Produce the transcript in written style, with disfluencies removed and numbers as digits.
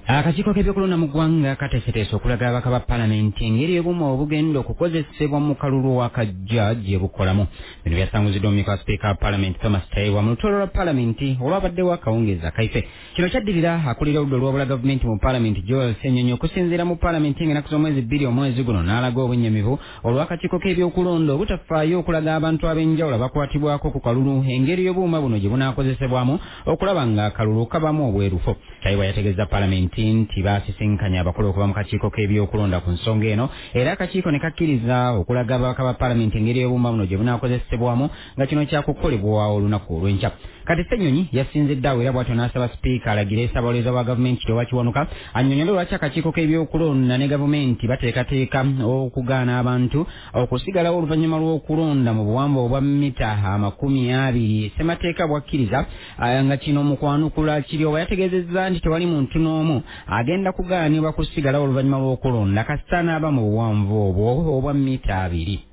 Akakiiko k'ebyokulonda mu ggwanga kateeseteese okulaga ababaka ba Paalamenti engeri y'obuuma obugenda okukozesebwa mu kalulu akajja gye bukolamu. Bino byasanguziddwa omumyuka wa Sipiika wa Paalamenti Thomas Taiwa mu lutuula lwa Paalamenti olwabaddewo akawungeezi akaife. Kino kyaddirira akulira oludda olw'obula gavumenti mu Paalamenti Joel Ssenyonyi okusinziira mu Paalamenti ng'ennaku z'omwezi 2 omwezi guno n'alaga obwennyamivu olw'akakiiko k'ebyokulonda obutafaayo okulaga abantu ab'enjawulo abakwatibwako ku kalulu engeri y'obuuma buno gye bunaakozesebwamu okulaba ng'akalulu kabamu obwerufu. Taiwa yategeeza Paalamenti nti baasisinkanya abakulu okuva mu kakiiko k'ebyokulonda ku nsonga eno era akakiiko ne kakkiriza okulaga ababaka ba Paalamenti engeri y'obuuma buno gye bunaakozesebwamu nga kino kyakukolebwa olunaku olw'enkya. Kati Ssenyonyi yasinzidde awo era bw'atyo n'asaba Sipiika alagire Ssaabawolereza wa gavumenti Kiteewa Kiwanuka annyonnyole lwaki akakiiko k'ebyokulonda ne gavumenti bateekateeka okugaana abantu okusigalawo oluvannyuma lw'okulonda mu buwanvu obwa mita 20 ssemateeka bwakkiriza nga kino mu kwanukula Kiryowa yategeezezza nti tewali muntu n'omu agenda kugaanibwa kusigalawo oluvannyuma lw'okulonda kasita n'aba mu buwanvu obwo obwa mita 2.